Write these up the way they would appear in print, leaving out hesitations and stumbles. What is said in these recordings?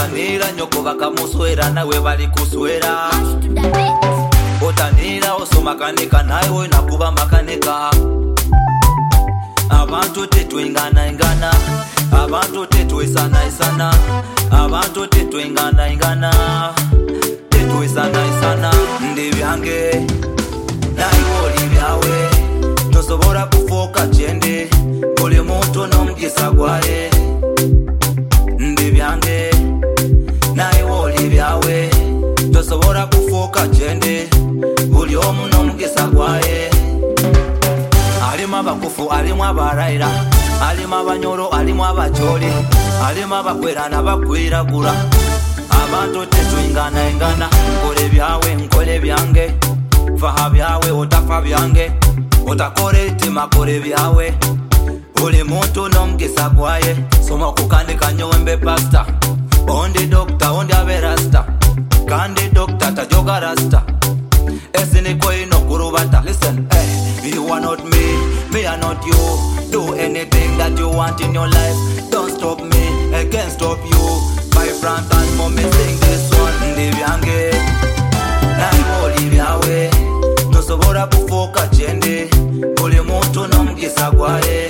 Otanira nyoko bakamuswera nawe bali kuswera. Otanira oso makanika nawe nakuba makanika. Abantu tetwengana ingana, abantu tetwesana isana, abantu tetwengana ingana, tetwesana isana. Ndi byange naiboli byawe tosobora kufoka chende buli muntu n'omugisa gwaye. Ndi byange naiboli byawe tosobora kufoka chende buli omu n'omugisa gwaye. Alimu abakufu, alimu abaraira, alimu abanyoro, alimu abacholi, alimu abakwera n'abakwiragura. Abantu tetwingana ingana, nkole byawe nkole byange, faha byawe otafa byange, otakore tima kore byawe. Buli muntu n'omugisa gwaye, soma kukandika nyombe pasta, ondi dokta ondi abe rasta, kandi dokta tajoga rasta. Esiniko ino kurubata. Listen, hey, you are not me are not you. Do anything that you want in your life. Don't stop me, I can't stop you. My front and mommy sing this one. Ndi byange naiboli byawe tosobora kufoka chende buli muntu n'omugisa gwaye.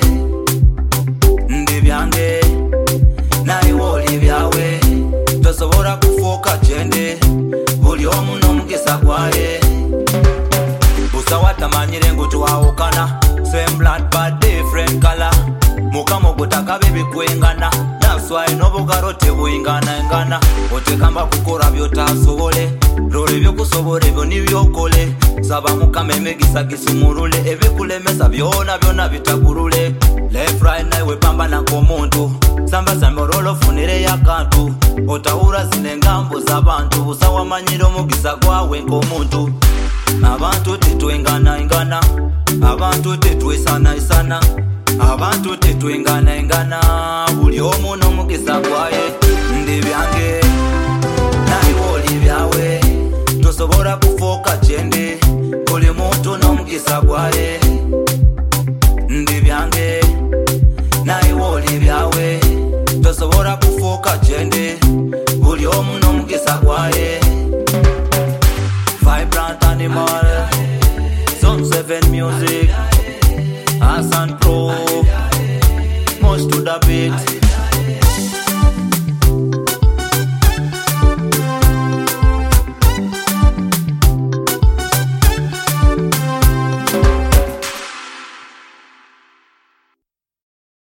Ndi byange naiboli byawe tosobora kufoka chende buli omu n'omugisa gwaye. Usawatamanyire ngutwawukana, same blood but different color. Mukamo gutaka bibi kwengana, that's why nobugaro tebuyingana ingana. Otekamba kukora byotasobole, role byokusobole byo nibyokole. Saba mukama emegisa gisumurule, ebikulemesa byona byona bitakurule. Left right nawe pambana nk'omuntu, samba orolo funire y'akantu. Otahura zine ngambo z'abantu, usawamanyire omugisa gwawe nk'omuntu. Abantu tetwengana ingana, abantu tetwesana isana, abantu tetwengana ingana, buli omu n'omugisa gwaye. Ndi byange naiboli byawe tosobora kufoka chende buli muntu n'omugisa gwaye. Ndi byange naiboli byawe tosobora kufoka chende buli omu n'omugisa gwaye. Vibrant animal, Zone 7 music, Hassan Pro, most to the beat.